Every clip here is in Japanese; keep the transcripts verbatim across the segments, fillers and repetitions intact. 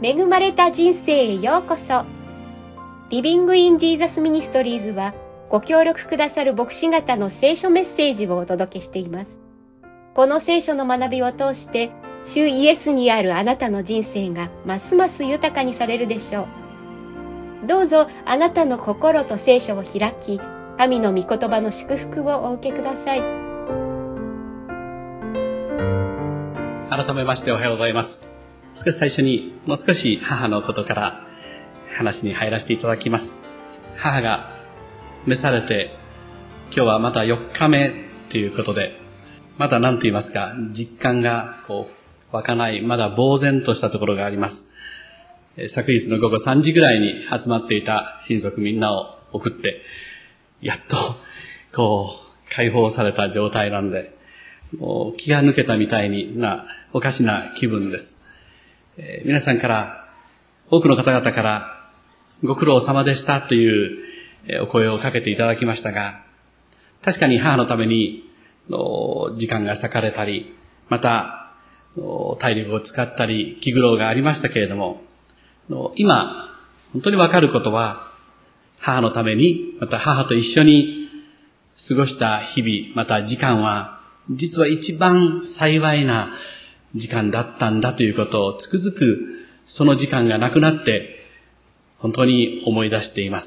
恵まれた人生へようこそ。リビングインジーザスミニストリーズはご協力くださる牧師方の聖書メッセージをお届けしています。この聖書の学びを通して主イエスにあるあなたの人生がますます豊かにされるでしょう。どうぞあなたの心と聖書を開き、神の御言葉の祝福をお受けください。 改めましておはようございます。少し最初にもう少し母のことから話に入らせていただきます。母が召されて今日はまたよっかめということで、まだ何と言いますか、実感がこう湧かない、まだ呆然としたところがあります。昨日の午後さんじぐらいに集まっていた親族みんなを送って、やっとこう解放された状態なので、もう気が抜けたみたいになおかしな気分です。えー、皆さんから多くの方々からご苦労様でしたというお声をかけていただきましたが、確かに母のために時間が割かれたり、また体力を使ったり気苦労がありましたけれども、今本当にわかることは、母のために、また母と一緒に過ごした日々、また時間は実は一番幸いな時間だったんだということをつくづくその時間がなくなって本当に思い出しています。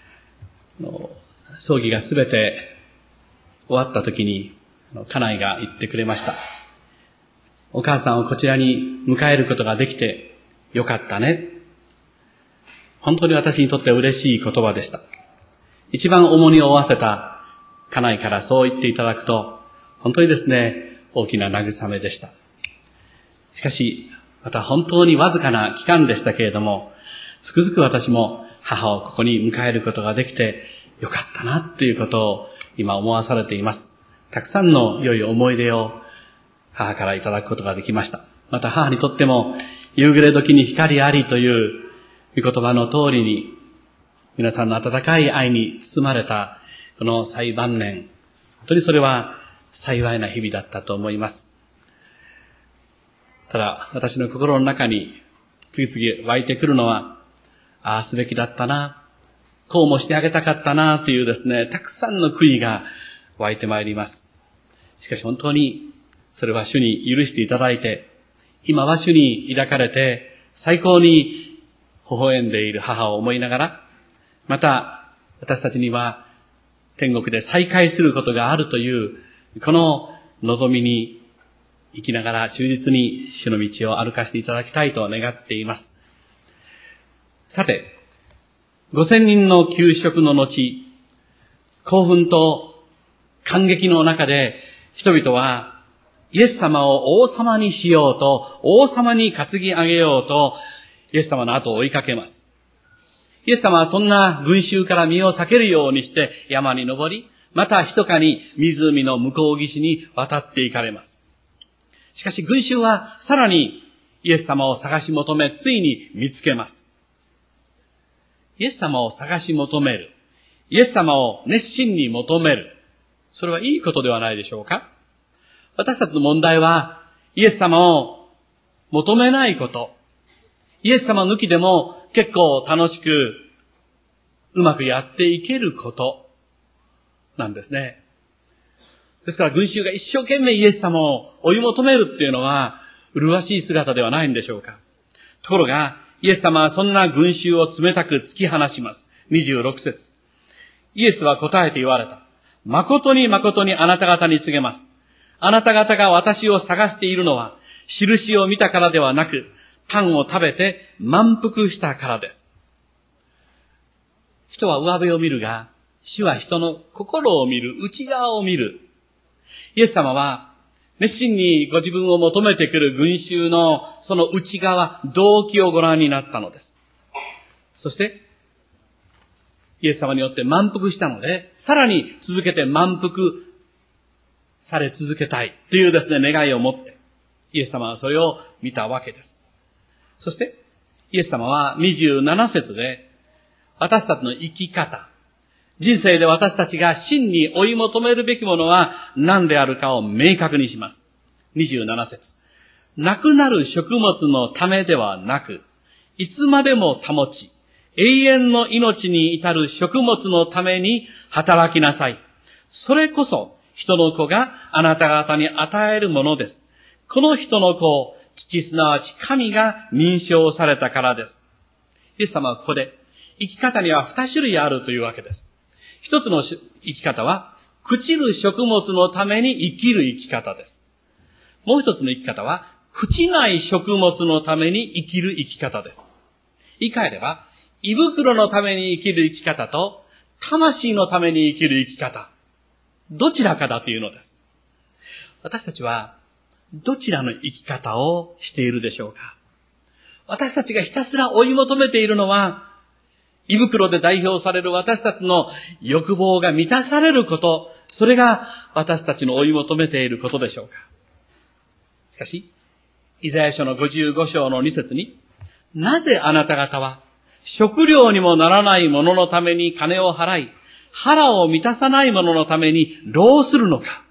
葬儀がすべて終わった時に家内が言ってくれました。お母さんをこちらに迎えることができてよかったね。本当に私にとって嬉しい言葉でした。一番重荷を負わせた家内からそう言っていただくと本当にですね、大きな慰めでした。しかし、また本当にわずかな期間でしたけれども、つくづく私も母をここに迎えることができてよかったなということを今思わされています。たくさんの良い思い出を母からいただくことができました。また母にとっても夕暮れ時に光ありという御言葉の通りに、皆さんの温かい愛に包まれたこの最晩年、本当にそれは幸いな日々だったと思います。ただ私の心の中に次々湧いてくるのは、ああすべきだったな、こうもしてあげたかったなというですね、たくさんの悔いが湧いてまいります。しかし本当にそれは主に許していただいて、今は主に抱かれて最高に微笑んでいる母を思いながら、また私たちには天国で再会することがあるというこの望みに生きながら忠実に主の道を歩かせていただきたいと願っています。さて、五千人の給食の後、興奮と感激の中で人々はイエス様を王様にしようと、王様に担ぎ上げようと、イエス様の後を追いかけます。イエス様はそんな群衆から身を避けるようにして山に登り、また密かに湖の向こう岸に渡って行かれます。しかし群衆はさらにイエス様を探し求め、ついに見つけます。イエス様を探し求める。イエス様を熱心に求める。それはいいことではないでしょうか？私たちの問題は、イエス様を求めないこと。イエス様抜きでも結構楽しく、うまくやっていけることなんですね。ですから群衆が一生懸命イエス様を追い求めるっていうのは、麗しい姿ではないんでしょうか。ところが、イエス様はそんな群衆を冷たく突き放します。にじゅうろく節。イエスは答えて言われた。誠に誠にあなた方に告げます。あなた方が私を探しているのは、印を見たからではなく、パンを食べて満腹したからです。人は上辺を見るが、主は人の心を見る、内側を見る。イエス様は熱心にご自分を求めてくる群衆のその内側、動機をご覧になったのです。そして、イエス様によって満腹したので、さらに続けて満腹され続けたいというですね、願いを持って、イエス様はそれを見たわけです。そして、イエス様はにじゅうなな節で、私たちの生き方、人生で私たちが真に追い求めるべきものは何であるかを明確にします。にじゅうなな節。なくなる食物のためではなく、 いつまでも保ち、永遠の命に至る食物のために働きなさい。それこそ人の子があなた方に与えるものです。この人の子を父すなわち神が認証されたからです。イエス様はここで生き方には二種類あるというわけです。一つの生き方は朽ちる食物のために生きる生き方です。もう一つの生き方は朽ちない食物のために生きる生き方です。言い換えれば胃袋のために生きる生き方と魂のために生きる生き方、どちらかだというのです。私たちはどちらの生き方をしているでしょうか。私たちがひたすら追い求めているのは、胃袋で代表される私たちの欲望が満たされること、それが私たちの追い求めていることでしょうか。しかし、イザヤ書のごじゅうご章のに節に、なぜあなた方は食料にもならないもののために金を払い、腹を満たさないもののために労するのか。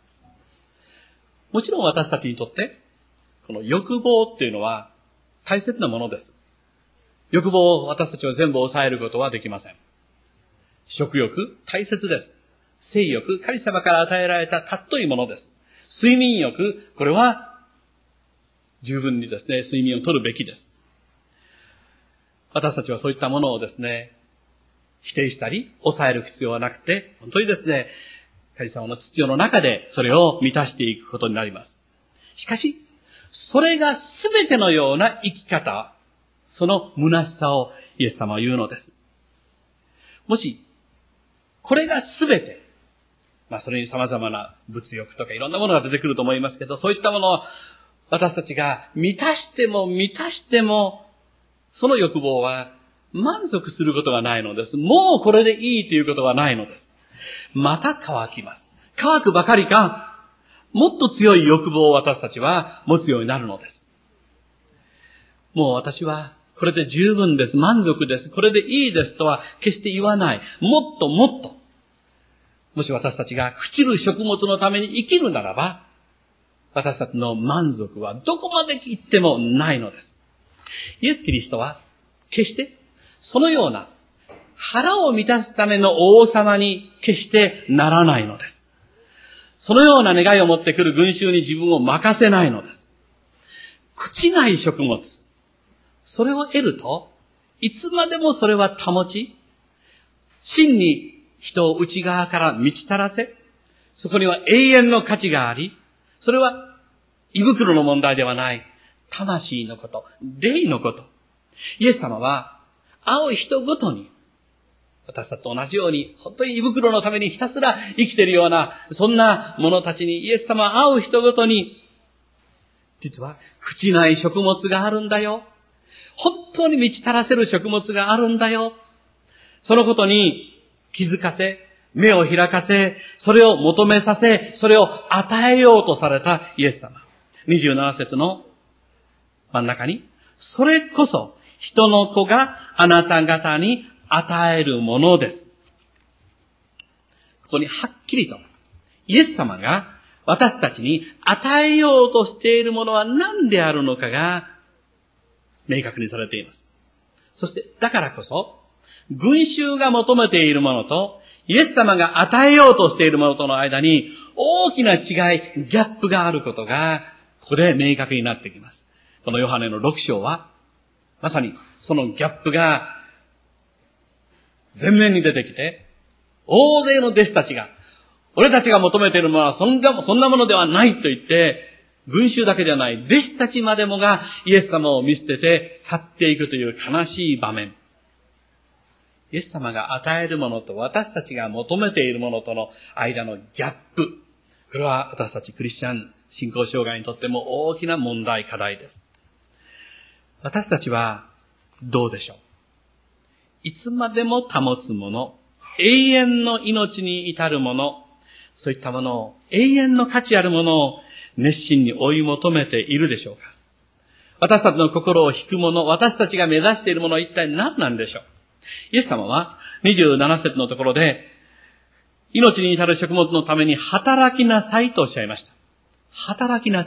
もちろん私たちにとって、この欲望っていうのは大切なものです。欲望を私たちは全部抑えることはできません。食欲、大切です。性欲、神様から与えられた尊いものです。睡眠欲、これは十分にですね、睡眠をとるべきです。私たちはそういったものをですね、否定したり、抑える必要はなくて、本当にですね、神様の秩序の中でそれを満たしていくことになります。しかし、それが全てのような生き方、その虚しさをイエス様は言うのです。もし、これが全て、まあそれに様々な物欲とかいろんなものが出てくると思いますけど、そういったものを私たちが満たしても満たしても、その欲望は満足することがないのです。もうこれでいいということはないのです。また乾きます。乾くばかりか、もっと強い欲望を私たちは持つようになるのです。もう私はこれで十分です。満足です。これでいいですとは決して言わない。もっともっと。もし私たちが朽ちる食物のために生きるならば、私たちの満足はどこまで行ってもないのです。イエス・キリストは決してそのような腹を満たすための王様に決してならないのです。そのような願いを持ってくる群衆に自分を任せないのです。朽ちない食物。それを得ると、いつまでもそれは保ち、真に人を内側から満ち足らせ、そこには永遠の価値があり、それは胃袋の問題ではない、魂のこと、霊のこと。イエス様は、会う人ごとに、私たちと同じように、本当に胃袋のためにひたすら生きているような、そんな者たちにイエス様は会う人ごとに、実は朽ちない食物があるんだよ。本当に満ち足らせる食物があるんだよ。そのことに気づかせ、目を開かせ、それを求めさせ、それを与えようとされたイエス様。にじゅうなな節の真ん中に、それこそ人の子があなた方に与えるものです。ここにはっきりとイエス様が私たちに与えようとしているものは何であるのかが明確にされています。そしてだからこそ群衆が求めているものとイエス様が与えようとしているものとの間に大きな違い、ギャップがあることがここで明確になってきます。このヨハネのろく章はまさにそのギャップが前面に出てきて、大勢の弟子たちが、俺たちが求めているものはそんな、そんなものではないと言って、群衆だけではない弟子たちまでもがイエス様を見捨てて去っていくという悲しい場面。イエス様が与えるものと私たちが求めているものとの間のギャップ。これは私たちクリスチャン信仰障害にとっても大きな問題課題です。私たちはどうでしょう。いつまでも保つもの、永遠の命に至るもの、そういったものを、永遠の価値あるものを熱心に追い求めているでしょうか。私たちの心を引くもの、私たちが目指しているものは一体何なんでしょう。イエス様はにじゅうなな節のところで、命に至る食物のために働きなさいとおっしゃいました。働きなさい。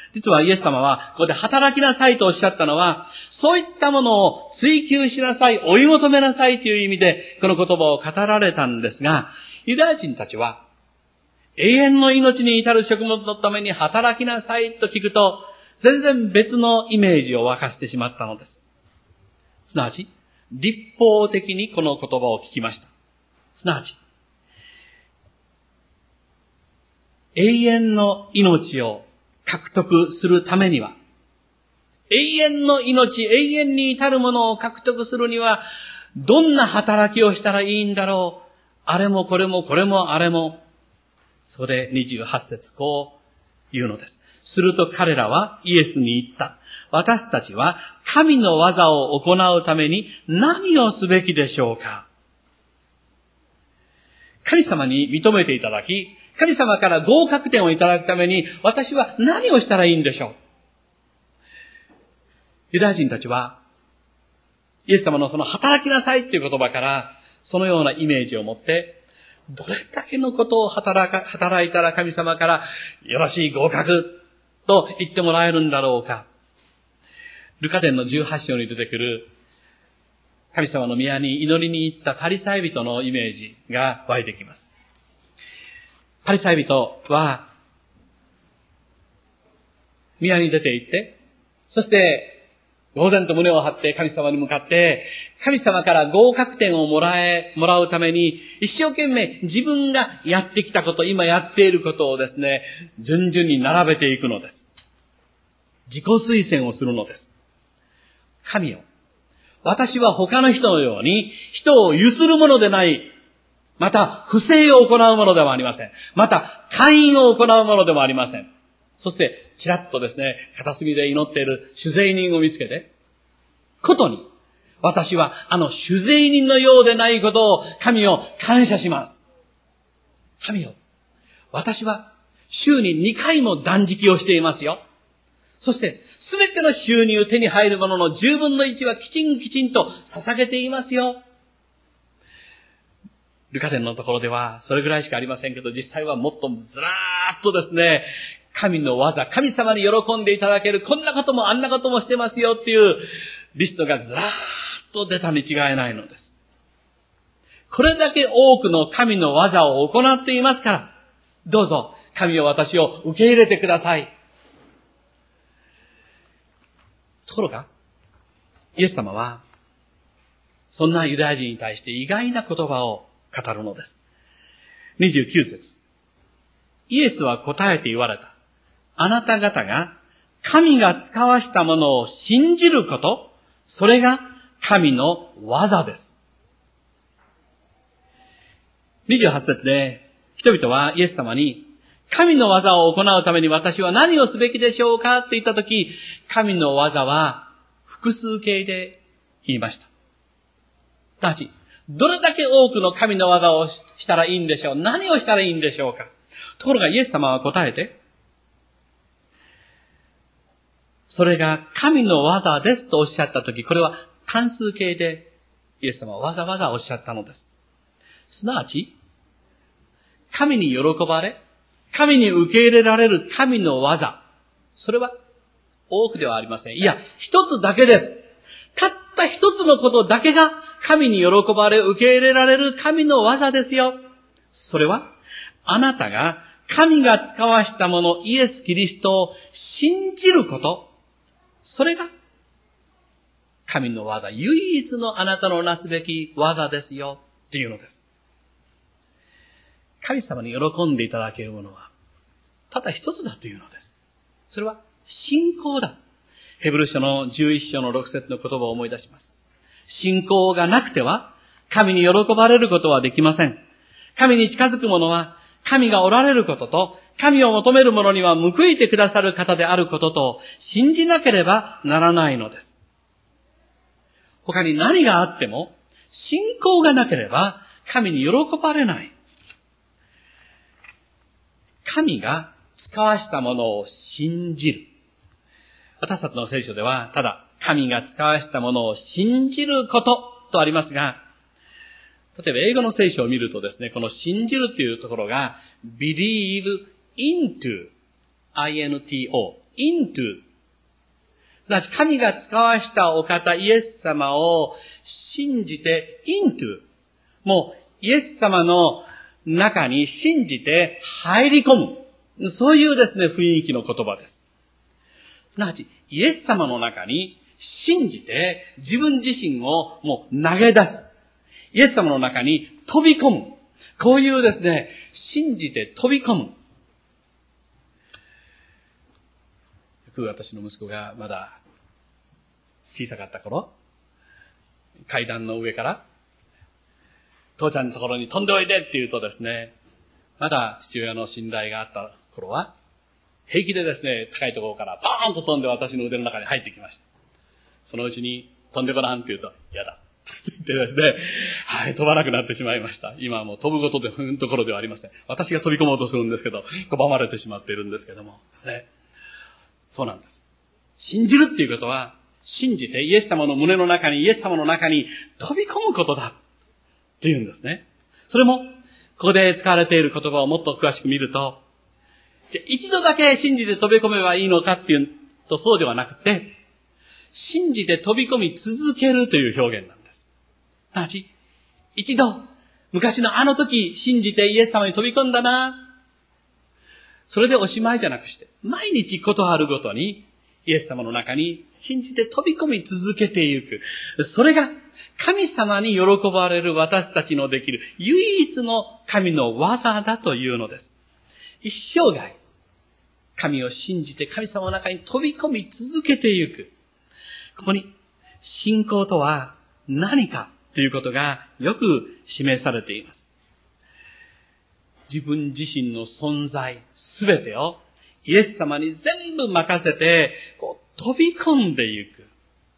実はイエス様は、ここで働きなさいとおっしゃったのは、そういったものを追求しなさい、追い求めなさいという意味で、この言葉を語られたんですが、ユダヤ人たちは、永遠の命に至る食物のために働きなさいと聞くと、全然別のイメージを沸かしてしまったのです。すなわち、立法的にこの言葉を聞きました。すなわち、永遠の命を獲得するためには、永遠の命、永遠に至るものを獲得するには、どんな働きをしたらいいんだろう。あれもこれもこれもあれも。それにじゅうはち節こう言うのです。すると彼らはイエスに言った。私たちは神の技を行うために何をすべきでしょうか。神様に認めていただき、神様から合格点をいただくために私は何をしたらいいんでしょう。ユダヤ人たちはイエス様のその働きなさいという言葉からそのようなイメージを持って、どれだけのことを働か、働いたら神様からよろしい合格と言ってもらえるんだろうか。ルカ伝のじゅうはち章に出てくる神様の宮に祈りに行ったパリサイ人のイメージが湧いてきます。パリサイ人は宮に出て行って、そして呆然と胸を張って神様に向かって、神様から合格点をもらえ、もらうために、一生懸命自分がやってきたこと、今やっていることをですね、順々に並べていくのです。自己推薦をするのです。神よ、私は他の人のように、人をゆするものでない、また不正を行うものではありません。また姦淫を行うものでもありません。そして、ちらっとですね、片隅で祈っている主税人を見つけて、ことに、私はあの主税人のようでないことを神を感謝します。神よ、私は週ににかいも断食をしていますよ。そして、すべての収入手に入るもののじゅうぶんのいちはきちんきちんと捧げていますよ。ルカ伝のところではそれぐらいしかありませんけど、実際はもっとずらーっとですね、神の技、神様に喜んでいただける、こんなこともあんなこともしてますよっていうリストがずらーっと出たに違いないのです。これだけ多くの神の技を行っていますから、どうぞ神よ、私を受け入れてください。ところが、イエス様はそんなユダヤ人に対して意外な言葉を語るのです。にじゅうきゅう節。イエスは答えて言われた。あなた方が神が使わしたものを信じること、それが神の技です。にじゅうはち節で人々はイエス様に、神の技を行うために私は何をすべきでしょうかって言ったとき、神の技は複数形で言いました。ただし、どれだけ多くの神の技をしたらいいんでしょう。何をしたらいいんでしょうか。ところがイエス様は答えて、それが神の技ですとおっしゃったとき、これは単数形でイエス様はわざわざおっしゃったのです。すなわち、神に喜ばれ、神に受け入れられる神の技、それは多くではありません。いや、一つだけです。たった一つのことだけが神に喜ばれ、受け入れられる神の技ですよ。それは、あなたが神が使わしたもの、イエス・キリストを信じること、それが神の技、唯一のあなたのなすべき技ですよ、というのです。神様に喜んでいただけるものは、ただ一つだというのです。それは、信仰だ。ヘブル書のじゅういち章のろく節の言葉を思い出します。信仰がなくては、神に喜ばれることはできません。神に近づく者は、神がおられることと、神を求める者には報いてくださる方であることと、信じなければならないのです。他に何があっても、信仰がなければ、神に喜ばれない。神が使わしたものを信じる。私たちの聖書では、ただ、神が使わしたものを信じることとありますが、例えば英語の聖書を見るとですね、この信じるというところが、believe into, into into。神が使わしたお方、イエス様を信じて into。もう、イエス様の中に信じて入り込む。そういうですね、雰囲気の言葉です。すなわち、イエス様の中に信じて自分自身をもう投げ出す。イエス様の中に飛び込む。こういうですね、信じて飛び込む。よく私の息子がまだ小さかった頃、階段の上から、父ちゃんのところに飛んでおいでって言うとですね、まだ父親の信頼があった頃は、平気でですね、高いところからバーンと飛んで私の腕の中に入ってきました。そのうちに飛んでごらんって言うと、嫌だ。って言ってですね、はい、飛ばなくなってしまいました。今はもう飛ぶことで、ふんところではありません。私が飛び込もうとするんですけど、拒まれてしまっているんですけどもですね。そうなんです。信じるっていうことは、信じてイエス様の胸の中に、イエス様の中に飛び込むことだっていうんですね。それも、ここで使われている言葉をもっと詳しく見ると、じゃ一度だけ信じて飛び込めばいいのかっていうと、そうではなくて、信じて飛び込み続けるという表現なんです。すなわち、一度、昔のあの時信じてイエス様に飛び込んだな。それでおしまいじゃなくして、毎日ことあるごとに、イエス様の中に信じて飛び込み続けていく。それが神様に喜ばれる私たちのできる唯一の神の技だというのです。一生涯、神を信じて神様の中に飛び込み続けていく。ここに信仰とは何かということがよく示されています。自分自身の存在すべてをイエス様に全部任せてこう飛び込んでいく。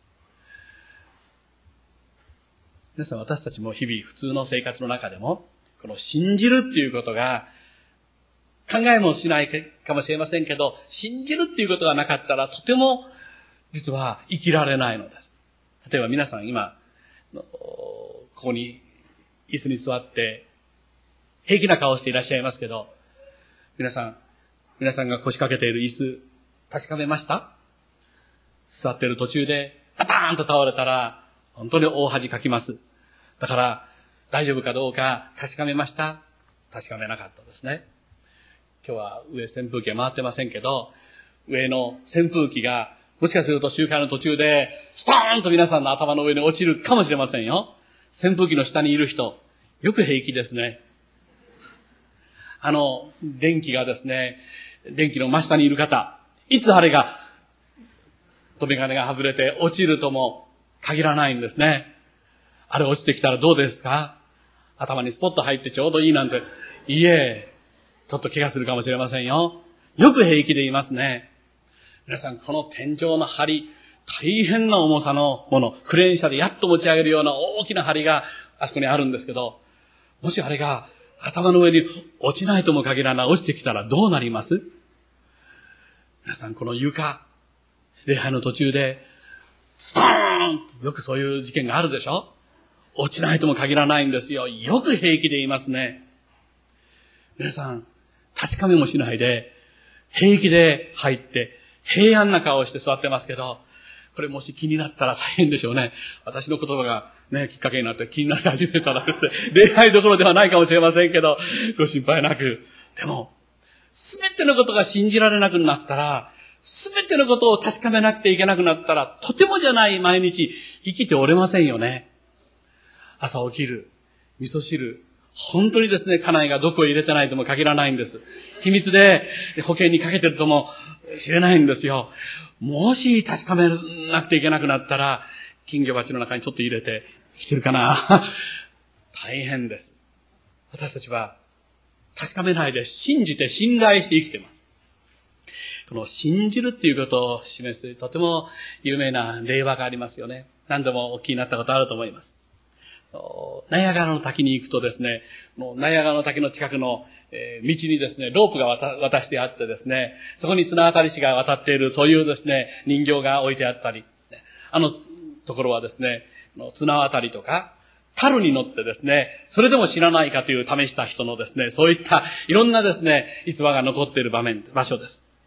皆さん、私たちも日々普通の生活の中でもこの信じるっていうことが考えもしないかもしれませんけど、信じるっていうことがなかったらとても実は生きられないのです。例えば皆さん今ここに椅子に座って平気な顔をしていらっしゃいますけど、皆さん皆さんが腰掛けている椅子確かめました？座っている途中でパターンと倒れたら本当に大恥かきます。だから大丈夫かどうか確かめました？確かめなかったですね。今日は上扇風機は回ってませんけど、上の扇風機がもしかすると集会の途中でストーンと皆さんの頭の上に落ちるかもしれませんよ。扇風機の下にいる人、よく平気ですね。あの、電気がですね、電気の真下にいる方、いつあれが、留め金が外れて落ちるとも限らないんですね。あれ落ちてきたらどうですか？頭にスポッと入ってちょうどいいなんて、いいえ、ちょっと怪我するかもしれませんよ。よく平気でいますね。皆さん、この天井の梁、大変な重さのもの、クレーン車でやっと持ち上げるような大きな梁があそこにあるんですけど、もしあれが頭の上に落ちないとも限らない、落ちてきたらどうなります？皆さん、この床、礼拝の途中で、ストーン！よくそういう事件があるでしょ？落ちないとも限らないんですよ。よく平気でいますね。皆さん、確かめもしないで、平気で入って、平安な顔をして座ってますけど、これもし気になったら大変でしょうね。私の言葉がね、きっかけになって気になり始めたらですね、礼拝どころではないかもしれませんけど、ご心配なく。でも、すべてのことが信じられなくなったら、すべてのことを確かめなくていけなくなったら、とてもじゃない毎日生きておれませんよね。朝起きる、味噌汁、本当にですね、家内が毒を入れてないとも限らないんです。秘密で保険にかけてるとも知れないんですよ。もし確かめなくていけなくなったら、金魚鉢の中にちょっと入れて生きてるかな。大変です。私たちは確かめないで信じて信頼して生きています。この信じるっていうことを示すとても有名な例話がありますよね。何度もお聞きになったことあると思います。ナイアガラの滝に行くとですね、もうナイアガラの滝の近くの、えー、道にですね、ロープが渡、渡してあってですね、そこに綱渡り師が渡っている、そういうですね、人形が置いてあったり、あのところはですね、綱渡りとか、樽に乗ってですね、それでも知らないかという試した人のですね、そういったいろんなですね、逸話が残っている場面、場所です。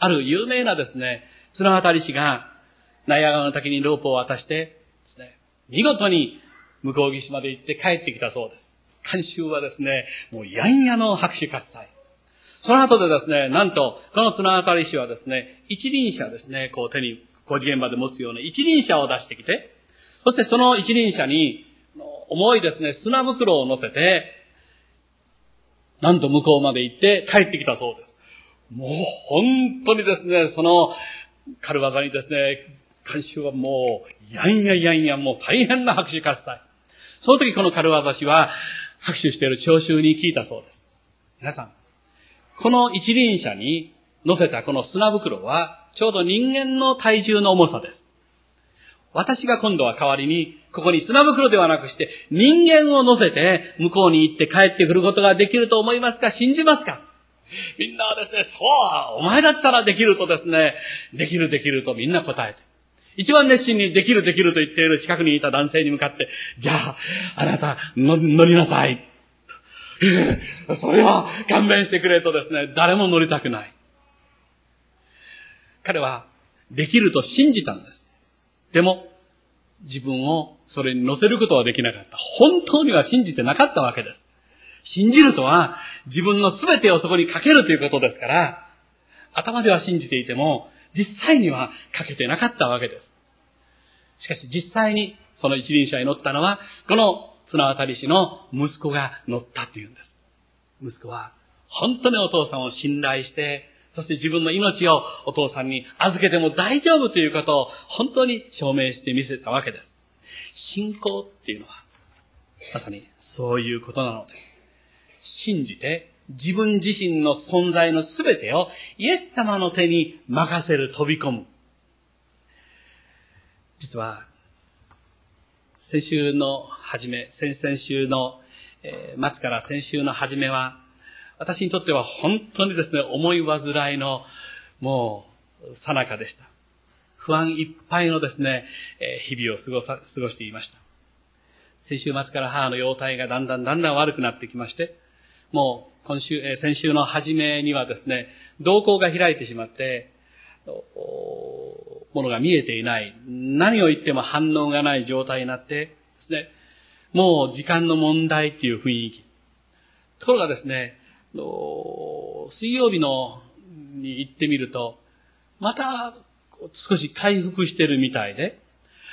ある有名なですね、綱渡り師がナイアガラの滝にロープを渡してですね、見事に向こう岸まで行って帰ってきたそうです。観衆はですね、もうやんやの拍手喝采。その後でですね、なんと、この綱渡り師はですね、一輪車ですね、こう手に工事現場で持つような一輪車を出してきて、そしてその一輪車に重いですね、砂袋を乗せて、なんと向こうまで行って帰ってきたそうです。もう本当にですね、その軽業にですね、観衆はもう、やんややんや、もう大変な拍手喝采。その時この軽業師は拍手している聴衆に聞いたそうです。皆さん、この一輪車に乗せたこの砂袋はちょうど人間の体重の重さです。私が今度は代わりにここに砂袋ではなくして人間を乗せて向こうに行って帰ってくることができると思いますか？信じますか？みんなはですね、そう、お前だったらできるとですね、できるできるとみんな答えて。一番熱心にできるできると言っている近くにいた男性に向かって、じゃあ、あなた乗りなさい。それは勘弁してくれとですね、誰も乗りたくない。彼はできると信じたんです。でも、自分をそれに乗せることはできなかった。本当には信じてなかったわけです。信じるとは自分の全てをそこにかけるということですから、頭では信じていても、実際にはかけてなかったわけです。しかし実際にその一輪車に乗ったのは、この綱渡り師の息子が乗ったというんです。息子は本当にお父さんを信頼して、そして自分の命をお父さんに預けても大丈夫ということを本当に証明してみせたわけです。信仰っていうのはまさにそういうことなのです。信じて自分自身の存在のすべてをイエス様の手に任せる、飛び込む。実は先週の初め、先々週の末から先週の初めは、私にとっては本当にですね、思い煩いのもう最中でした。不安いっぱいのですね、日々を過ごさ、過ごしていました。先週末から母の容体がだんだんだんだん悪くなってきまして、もう今週、えー、先週の初めにはですね、瞳孔が開いてしまって、ものが見えていない、何を言っても反応がない状態になってですね、もう時間の問題っていう雰囲気。ところがですね、水曜日のに行ってみると、また少し回復してるみたいで、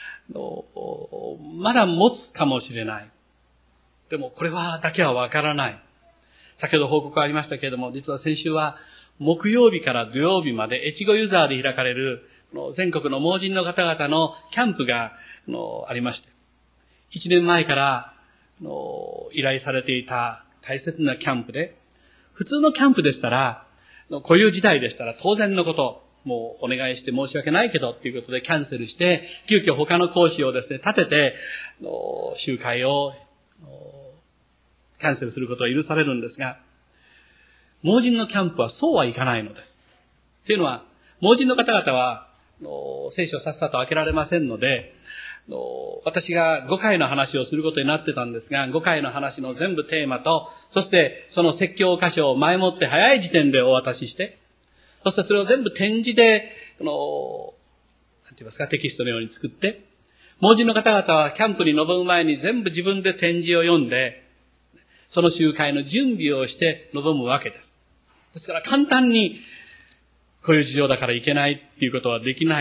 まだ持つかもしれない。でもこれはだけはわからない。先ほど報告ありましたけれども、実は先週は木曜日から土曜日まで越後湯沢で開かれる全国の盲人の方々のキャンプがありまして、一年前から依頼されていた大切なキャンプで、普通のキャンプでしたら、こういう事態でしたら当然のこと、もうお願いして申し訳ないけどっていうことでキャンセルして、急遽他の講師をですね、立てて、集会をキャンセルすることは許されるんですが、盲人のキャンプはそうはいかないのです。というのは、盲人の方々は、聖書をさっさと開けられませんので、私がごかいの話をすることになってたんですが、ごかいの話の全部テーマと、そしてその説教箇所を前もって早い時点でお渡しして、そしてそれを全部展示で、この、なんて言いますか、テキストのように作って、盲人の方々はキャンプに臨む前に全部自分で展示を読んで、その集会の準備をして臨むわけです。ですから簡単に、こういう事情だからいけないっていうことはできない。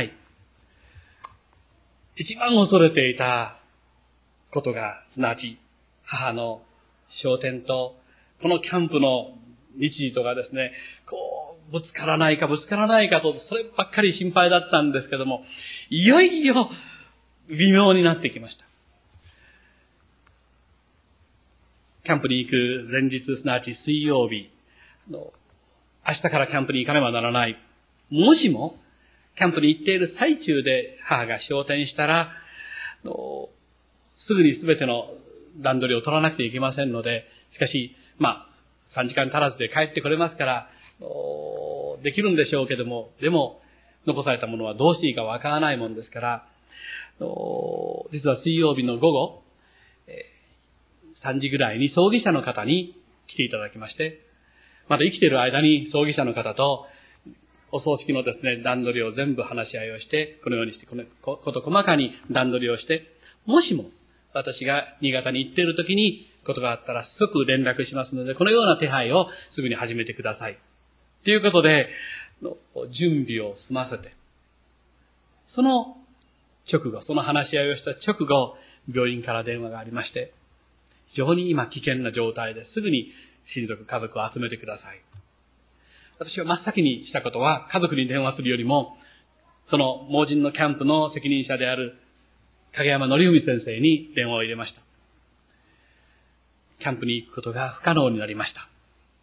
一番恐れていたことが、すなわち母の昇天と、このキャンプの日時とかですね、こう、ぶつからないかぶつからないかと、そればっかり心配だったんですけども、いよいよ微妙になってきました。キャンプに行く前日、すなわち水曜日、明日からキャンプに行かねばならない。もしも、キャンプに行っている最中で母が昇天したら、すぐに全ての段取りを取らなくてはいけませんので、しかし、まあ、さんじかん足らずで帰ってこれますから、できるんでしょうけども、でも、残されたものはどうしていいかわからないもんですから、実は水曜日の午後、さんじぐらいに葬儀社の方に来ていただきまして、まだ生きている間に葬儀社の方とお葬式のですね、段取りを全部話し合いをして、このようにして、このこと細かに段取りをして、もしも私が新潟に行っている時にことがあったら即連絡しますので、このような手配をすぐに始めてください。ということで、準備を済ませて、その直後、その話し合いをした直後、病院から電話がありまして、非常に今危険な状態ですぐに親族、家族を集めてください。私は真っ先にしたことは、家族に電話するよりも、その盲人のキャンプの責任者である影山則文先生に電話を入れました。キャンプに行くことが不可能になりました。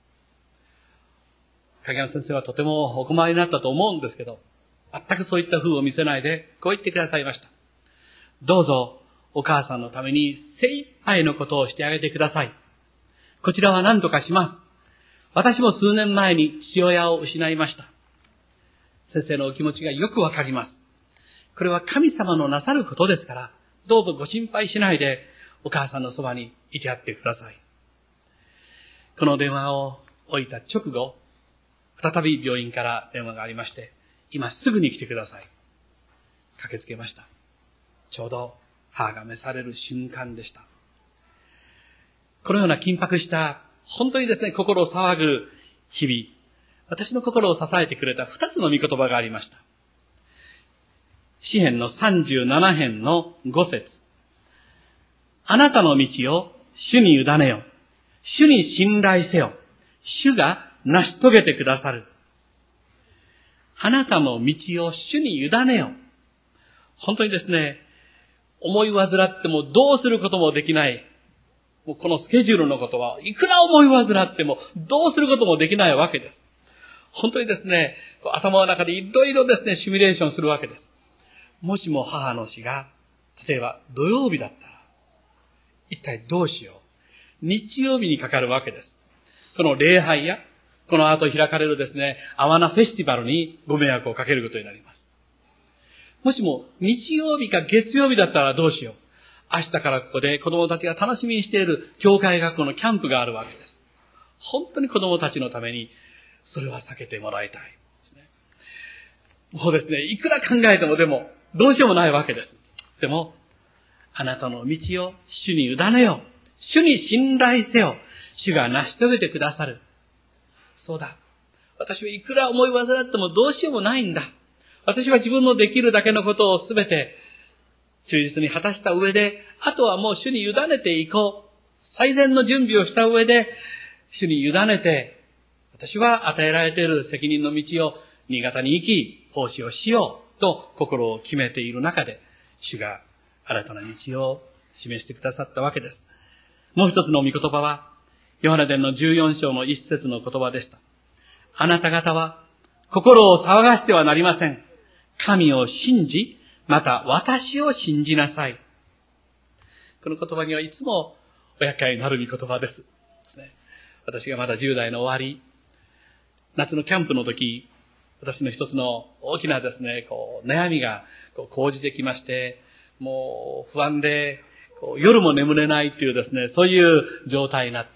影山先生はとてもお困りになったと思うんですけど、全くそういった風を見せないで、こう言ってくださいました。どうぞ、お母さんのために精一杯のことをしてあげてください。こちらは何とかします。私も数年前に父親を失いました。先生のお気持ちがよくわかります。これは神様のなさることですから、どうぞご心配しないで、お母さんのそばにいてやってください。この電話を置いた直後、再び病院から電話がありまして、今すぐに来てください。駆けつけました。ちょうど母が召される瞬間でした。このような緊迫した、本当にですね、心を騒ぐ日々、私の心を支えてくれた二つの御言葉がありました。詩編のさんじゅうなな編のご節。あなたの道を主に委ねよ。主に信頼せよ。主が成し遂げてくださる。あなたの道を主に委ねよ。本当にですね、思い患ってもどうすることもできない。もうこのスケジュールのことはいくら思い患ってもどうすることもできないわけです。本当にですね、頭の中でいろいろですね、シミュレーションするわけです。もしも母の死が、例えば土曜日だったら、一体どうしよう。日曜日にかかるわけです。この礼拝や、この後開かれるですね、アワナフェスティバルにご迷惑をかけることになります。もしも日曜日か月曜日だったらどうしよう。明日からここで子供たちが楽しみにしている教会学校のキャンプがあるわけです。本当に子供たちのためにそれは避けてもらいたいですね。もうですね、いくら考えてもでもどうしようもないわけです。でも、あなたの道を主に委ねよ。主に信頼せよ。主が成し遂げてくださる。そうだ。私はいくら思い煩ってもどうしようもないんだ。私は自分のできるだけのことをすべて忠実に果たした上で、あとはもう主に委ねていこう。最善の準備をした上で、主に委ねて、私は与えられている責任の道を新潟に行き、奉仕をしようと心を決めている中で、主が新たな道を示してくださったわけです。もう一つの御言葉は、ヨハネ伝のじゅうよん章の一節の言葉でした。あなた方は心を騒がしてはなりません。神を信じ、また私を信じなさい。この言葉にはいつもお厄介になる御言葉です。ですね。私がまだじゅう代の終わり、夏のキャンプの時、私の一つの大きなですね、こう悩みがこう講じてきまして、もう不安でこう夜も眠れないというですね、そういう状態になって、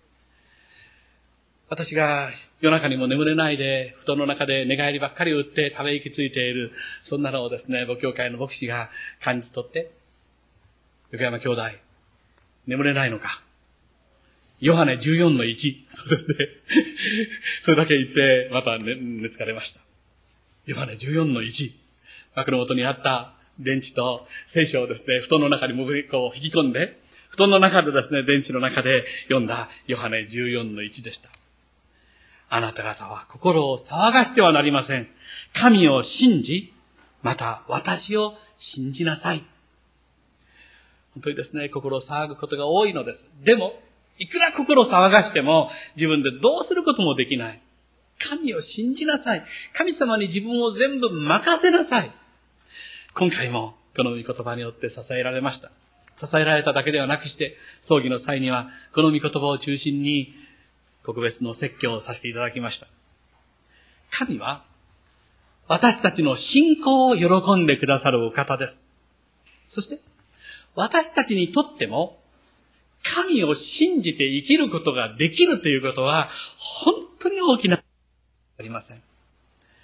私が夜中にも眠れないで、布団の中で寝返りばっかり打ってため息ついている、そんなのをですね、母教会の牧師が感じ取って、横山兄弟、眠れないのか。ヨハネじゅうよんのいち、そうですね。それだけ言って、また寝、寝つかれました。ヨハネじゅうよんのいち、枕元にあった電池と聖書をですね、布団の中に潜り、こう引き込んで、布団の中でですね、電池の中で読んだヨハネじゅうよんのいちでした。あなた方は心を騒がしてはなりません。神を信じ、また私を信じなさい。本当にですね、心を騒ぐことが多いのです。でも、いくら心を騒がしても自分でどうすることもできない。神を信じなさい。神様に自分を全部任せなさい。今回もこの御言葉によって支えられました。支えられただけではなくして、葬儀の際にはこの御言葉を中心に特別の説教をさせていただきました。神は私たちの信仰を喜んでくださるお方です。そして私たちにとっても神を信じて生きることができるということは本当に大きなありません。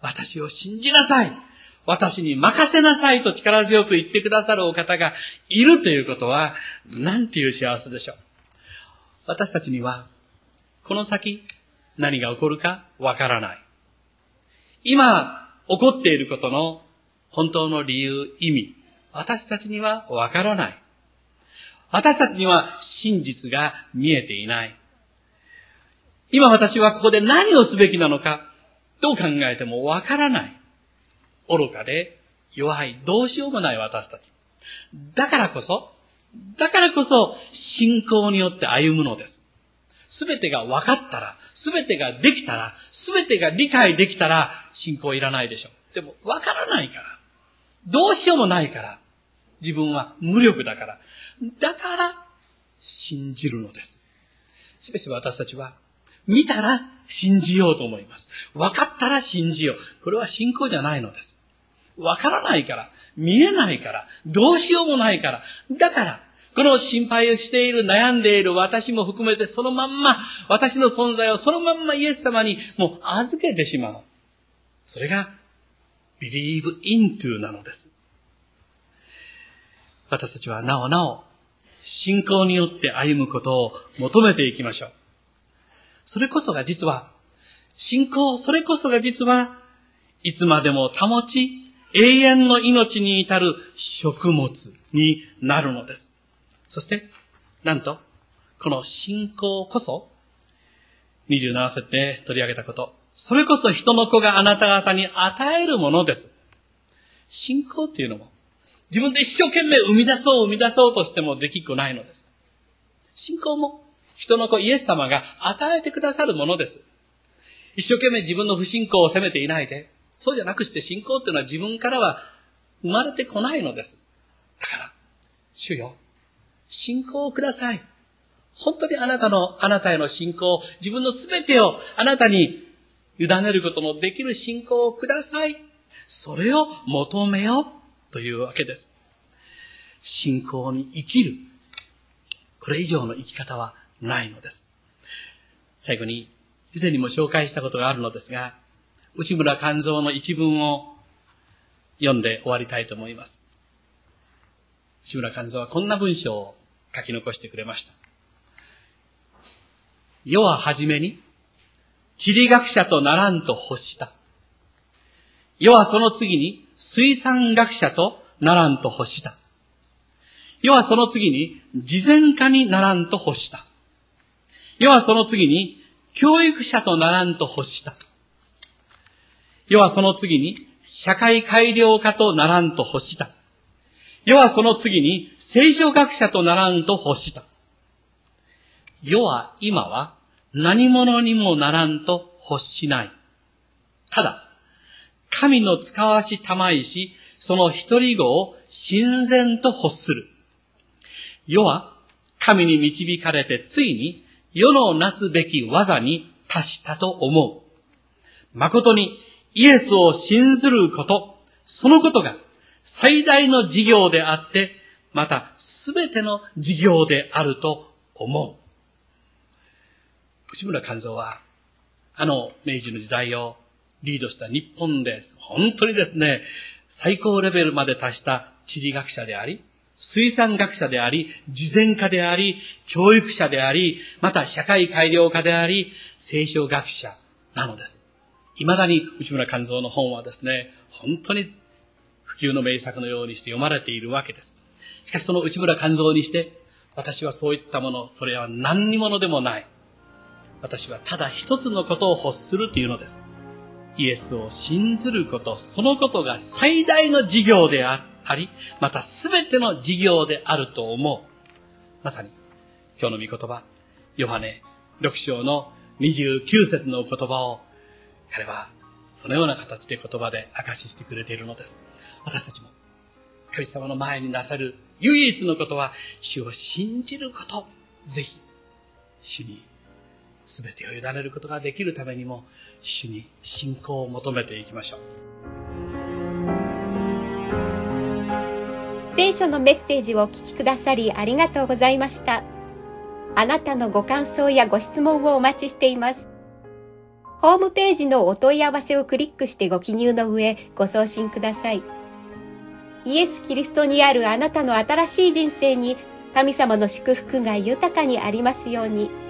私を信じなさい。私に任せなさいと力強く言ってくださるお方がいるということは、なんていう幸せでしょう。私たちには、この先何が起こるかわからない。今起こっていることの本当の理由、意味、私たちにはわからない。私たちには真実が見えていない。今私はここで何をすべきなのか、どう考えてもわからない。愚かで弱い、どうしようもない私たち。だからこそ、だからこそ信仰によって歩むのです。すべてが分かったら、すべてができたら、すべてが理解できたら信仰いらないでしょう。でも分からないから、どうしようもないから、自分は無力だから、だから信じるのです。しかし私たちは見たら信じようと思います。分かったら信じよう。これは信仰じゃないのです。分からないから、見えないから、どうしようもないから。だから、この心配をしている、悩んでいる私も含めて、そのまんま、私の存在をそのまんまイエス様にもう預けてしまう。それが、believe into なのです。私たちはなおなお、信仰によって歩むことを求めていきましょう。それこそが実は、信仰、それこそが実は、いつまでも保ち、永遠の命に至る食物になるのです。そして、なんと、この信仰こそ、にじゅうなな節で取り上げたこと、それこそ人の子があなた方に与えるものです。信仰っていうのも、自分で一生懸命生み出そう生み出そうとしてもできっこないのです。信仰も、人の子イエス様が与えてくださるものです。一生懸命自分の不信仰を責めていないで、そうじゃなくして信仰っていうのは自分からは生まれてこないのです。だから、主よ、信仰をください。本当にあなたの、あなたへの信仰、自分のすべてをあなたに委ねることのできる信仰をください。それを求めようというわけです。信仰に生きる。これ以上の生き方はないのです。最後に、以前にも紹介したことがあるのですが、内村勘三の一文を読んで終わりたいと思います。内村勘三はこんな文章を書き残してくれました。世ははじめに、地理学者とならんと欲した。世はその次に、水産学者とならんと欲した。世はその次に、慈善家にならんと欲した。世はその次に、教育者とならんと欲した。世はその次に、社会改良家とならんと欲した。世はその次に、聖書学者とならんと欲した。世は今は何者にもならんと欲しない。ただ、神の使わしたまいし、その一人子を親善と欲する。世は神に導かれてついに世のなすべき技に達したと思う。誠にイエスを信ずること、そのことが最大の事業であって、またすべての事業であると思う。内村勘三は、あの明治の時代をリードした日本です。本当にですね、最高レベルまで達した地理学者であり、水産学者であり、慈善家であり、教育者であり、また社会改良家であり、聖書学者なのです。未だに内村勘三の本はですね、本当に不朽の名作のようにして読まれているわけです。しかしその内村勘三にして、私はそういったもの、それは何にものでもない。私はただ一つのことを欲するというのです。イエスを信ずること、そのことが最大の事業であり、またすべての事業であると思う。まさに、今日の御言葉、ヨハネろく章のにじゅうきゅう節の言葉を、彼はそのような形で言葉で証ししてくれているのです。私たちも、神様の前になさる唯一のことは、主を信じること。ぜひ、主にすべてを委ねることができるためにも、主に信仰を求めていきましょう。 聖書のメッセージをお聞きくださりありがとうございました。あなたのご感想やご質問をお待ちしています。 ホームページのお問い合わせをクリックしてご記入の上、ご送信ください。イエス・キリストにあるあなたの新しい人生に、神様の祝福が豊かにありますように。